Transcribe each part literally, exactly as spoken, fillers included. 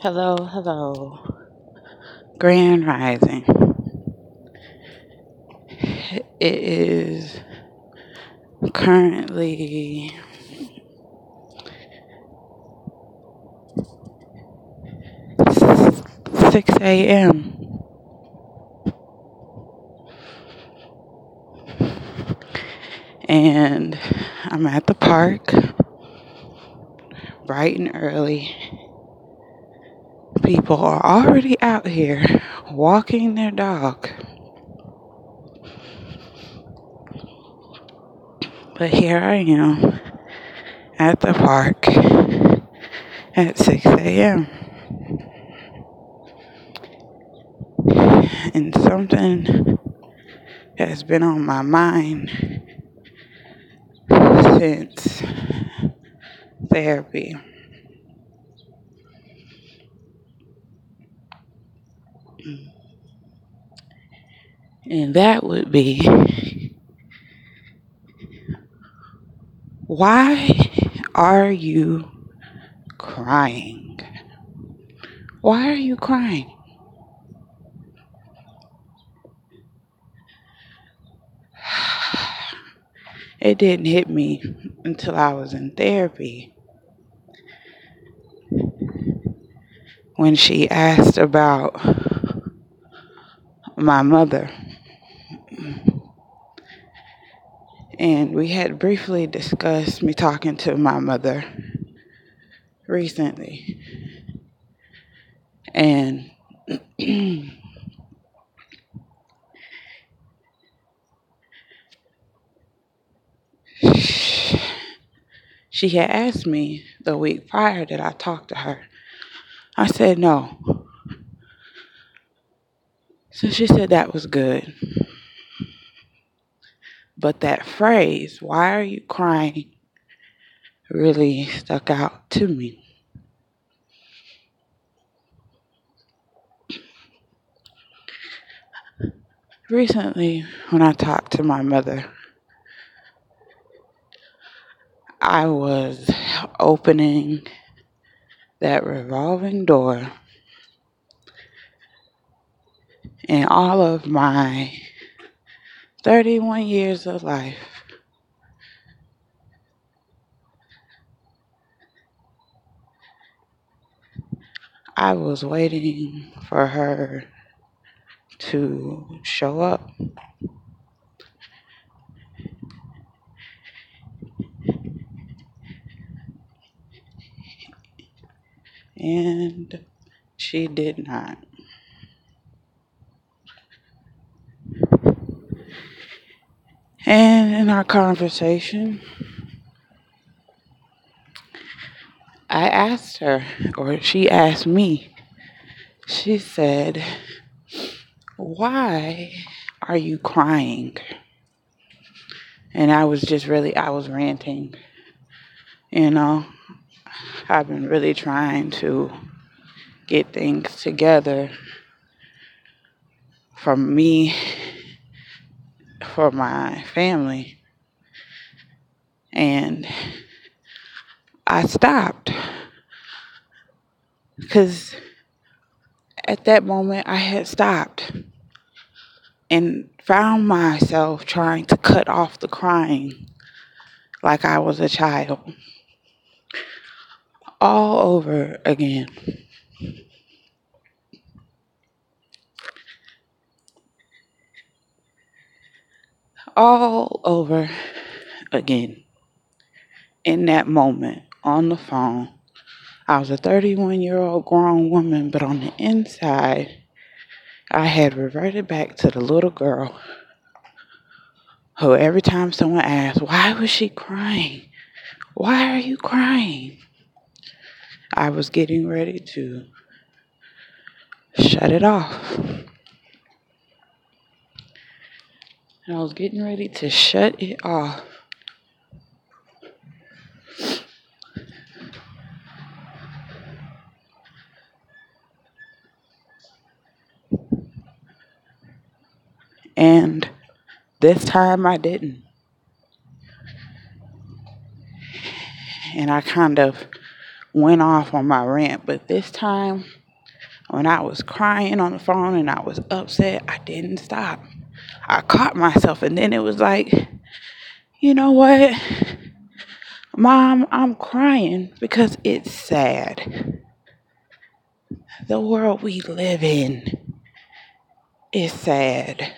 Hello, hello. Grand Rising. It is currently six a m and I'm at the park bright and early. People are already out here walking their dog. But here I am at the park at six a m And something has been on my mind since therapy. And that would be, why are you crying? Why are you crying? It didn't hit me until I was in therapy when she asked about my mother. And we had briefly discussed me talking to my mother recently. And she had asked me the week prior that I talked to her. I said no. So she said that was good. But that phrase, why are you crying, really stuck out to me. Recently, when I talked to my mother, I was opening that revolving door, and all of my thirty-one years of life, I was waiting for her to show up. And she did not. And in our conversation, I asked her, or she asked me, she said, why are you crying? And I was just really, I was ranting. You know, I've been really trying to get things together for me, for my family. And I stopped because at that moment I had stopped and found myself trying to cut off the crying like I was a child all over again. All over again. In that moment on the phone, I was a thirty-one year old grown woman, but on the inside, I had reverted back to the little girl who every time someone asked, why was she crying? Why are you crying? I was getting ready to shut it off. And I was getting ready to shut it off. And this time I didn't. And I kind of went off on my rant. But this time, when I was crying on the phone and I was upset, I didn't stop. I caught myself, and then it was like, you know what? Mom, I'm crying because it's sad. The world we live in is sad.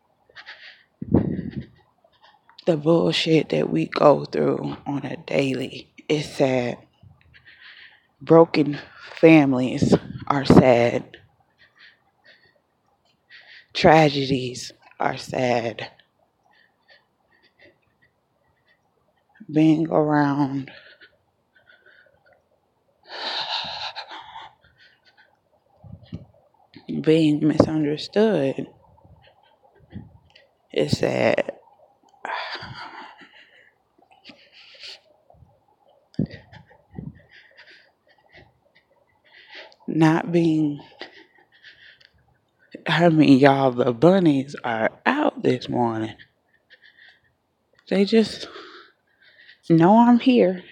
The bullshit that we go through on a daily is sad. Broken families are sad. Tragedies are sad. Being around being misunderstood is sad. Not being, I mean, y'all, the bunnies are out this morning. They just know I'm here.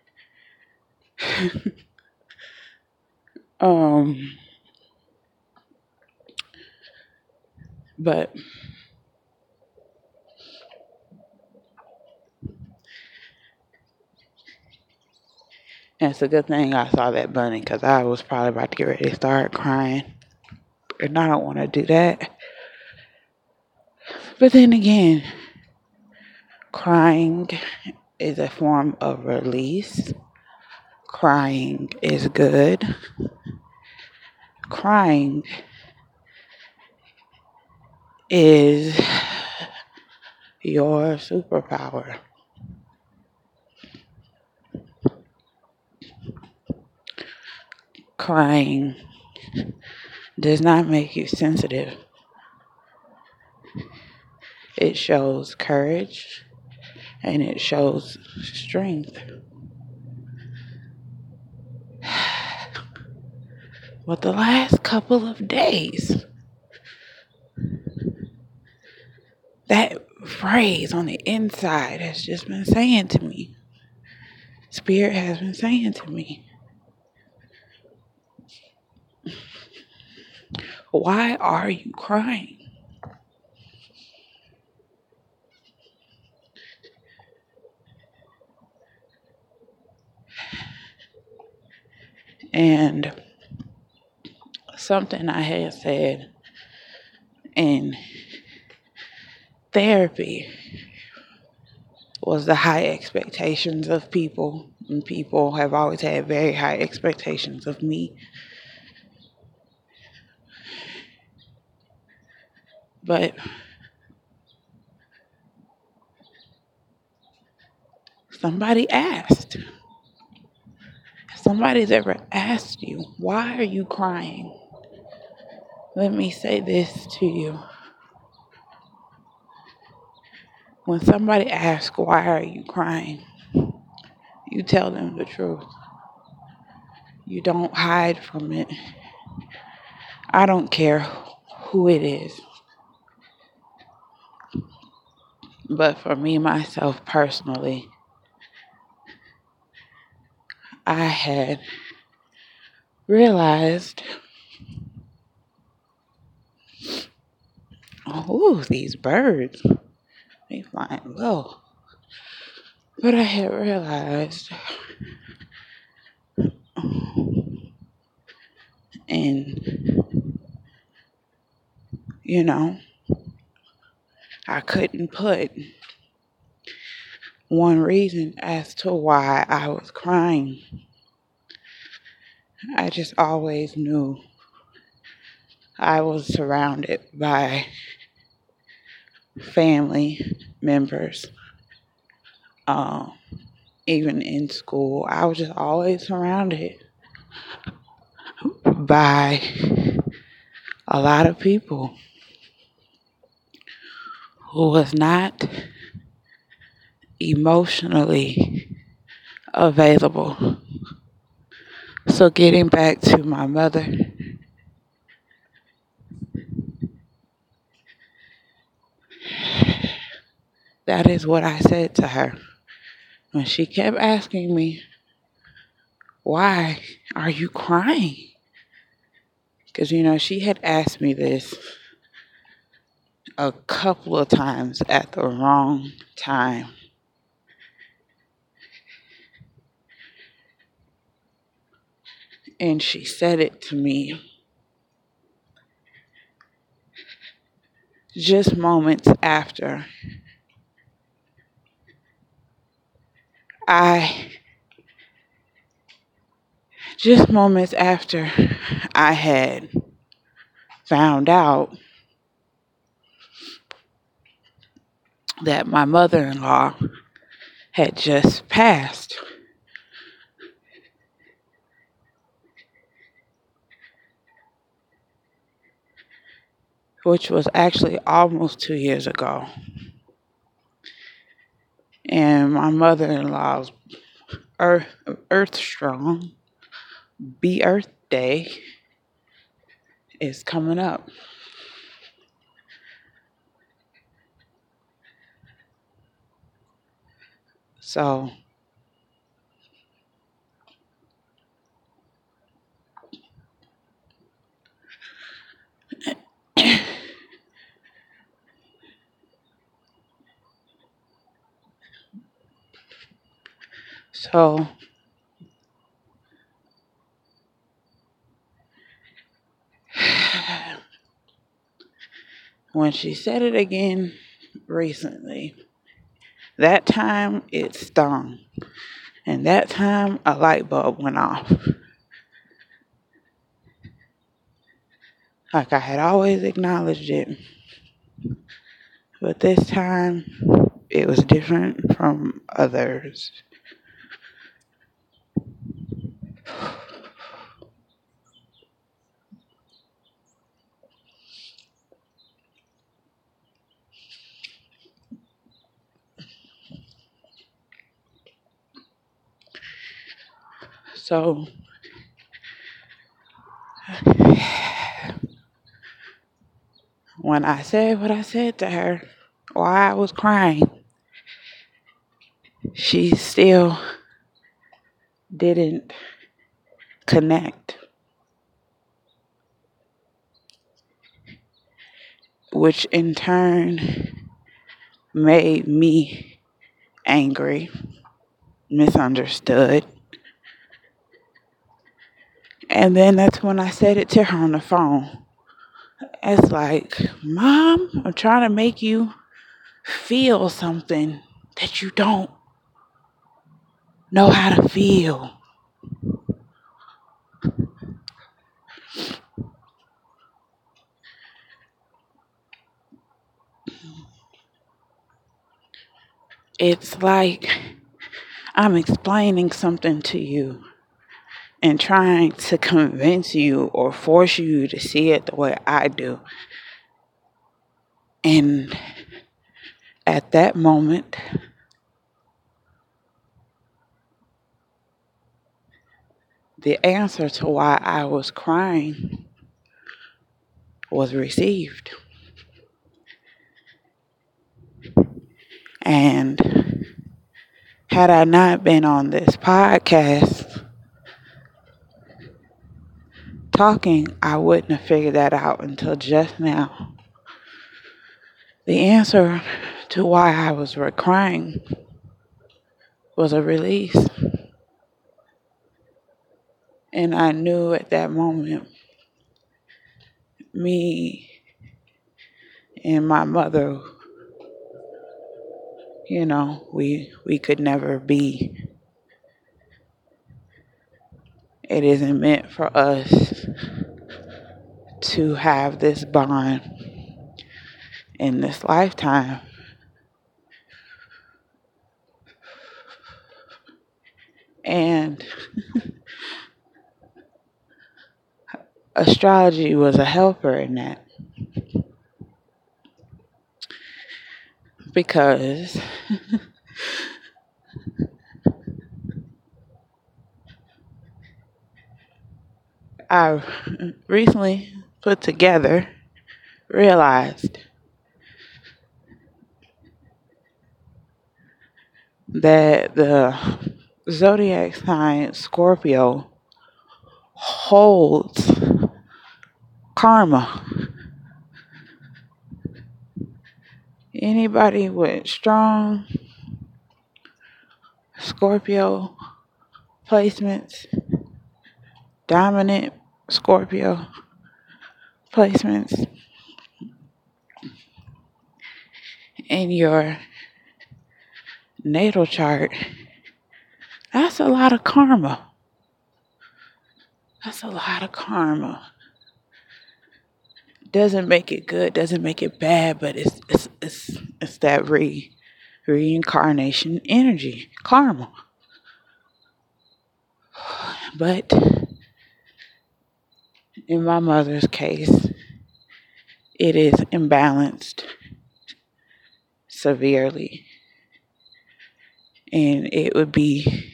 um, but it's a good thing I saw that bunny, because I was probably about to get ready to start crying. And I don't want to do that. But then again, crying is a form of release. Crying is good. Crying is your superpower. Crying does not make you sensitive. It shows courage and it shows strength. But the last couple of days, that phrase on the inside has just been saying to me, Spirit has been saying to me, why are you crying? And something I had said in therapy was the high expectations of people. And people have always had very high expectations of me. But somebody asked. Somebody's ever asked you, why are you crying? Let me say this to you. When somebody asks, why are you crying? You tell them the truth. You don't hide from it. I don't care who it is. But for me, myself, personally, I had realized, oh, these birds, they flying low. But I had realized, and, you know, I couldn't put one reason as to why I was crying. I just always knew I was surrounded by family members. Um, even in school, I was just always surrounded by a lot of people who was not emotionally available. So getting back to my mother, that is what I said to her. When she kept asking me, why are you crying? Because, you know, she had asked me this a couple of times at the wrong time. And she said it to me just moments after I, just moments after I had found out that my mother-in-law had just passed. Which was actually almost two years ago. And my mother-in-law's Earth, Earth Strong, Be Earth Day is coming up. So, so when she said it again recently, that time it stung. And that time a light bulb went off. Like I had always acknowledged it. But this time it was different from others. So when I said what I said to her while I was crying, she still didn't connect, which in turn made me angry, misunderstood. And then that's when I said it to her on the phone. It's like, Mom, I'm trying to make you feel something that you don't know how to feel. It's like I'm explaining something to you and trying to convince you or force you to see it the way I do. And at that moment, the answer to why I was crying was received. And had I not been on this podcast talking, I wouldn't have figured that out until just now. The answer to why I was crying was a release. And I knew at that moment, me and my mother, you know, we we could never be. It isn't meant for us to have this bond in this lifetime. And astrology was a helper in that. Because I recently put together, realized that the zodiac sign Scorpio holds karma. Anybody with strong Scorpio placements, dominant Scorpio placements in your natal chart, that's a lot of karma. That's a lot of karma. Doesn't make it good, doesn't make it bad, but it's it's it's it's that re reincarnation energy, karma. But in my mother's case, it is imbalanced severely. And it would be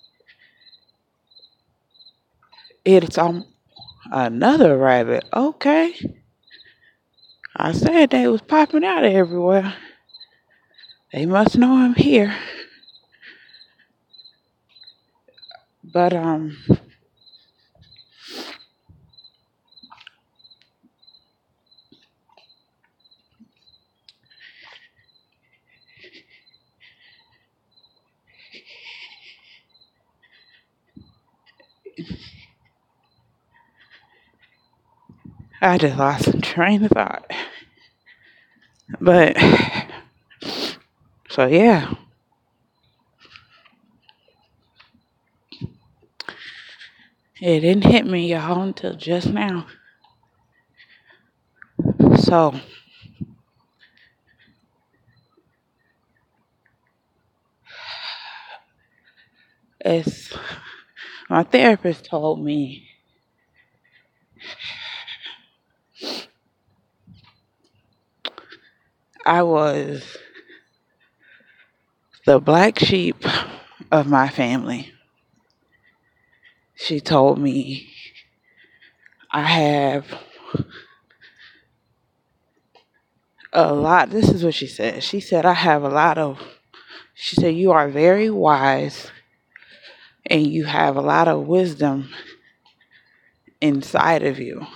it's on another rabbit. Okay. I said they was popping out everywhere. They must know I'm here. But um I just lost some train of thought. But so yeah. It didn't hit me, y'all, until just now. So as my therapist told me, I was the black sheep of my family. She told me I have a lot. This is what she said. She said, I have a lot of, she said, you are very wise and you have a lot of wisdom inside of you.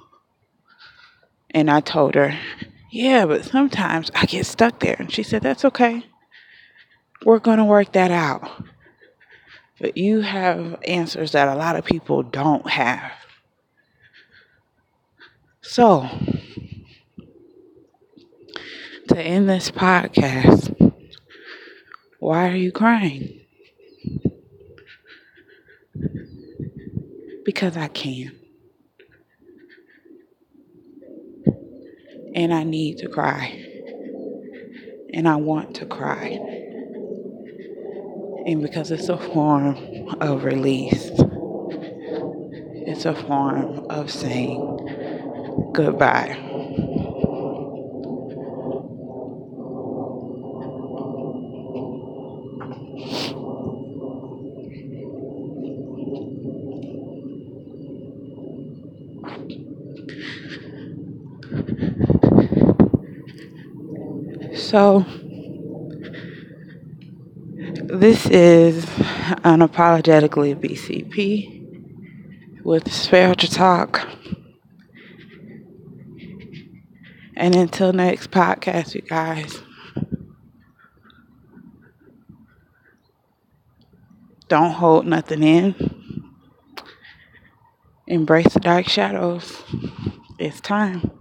And I told her, yeah, but sometimes I get stuck there. And she said, that's okay. We're going to work that out. But you have answers that a lot of people don't have. So, to end this podcast, why are you crying? Because I can. And I need to cry. And I want to cry. And because it's a form of release. It's a form of saying goodbye. So, this is Unapologetically B C P with Spiritual Talk. And until next podcast, you guys, don't hold nothing in. Embrace the dark shadows. It's time.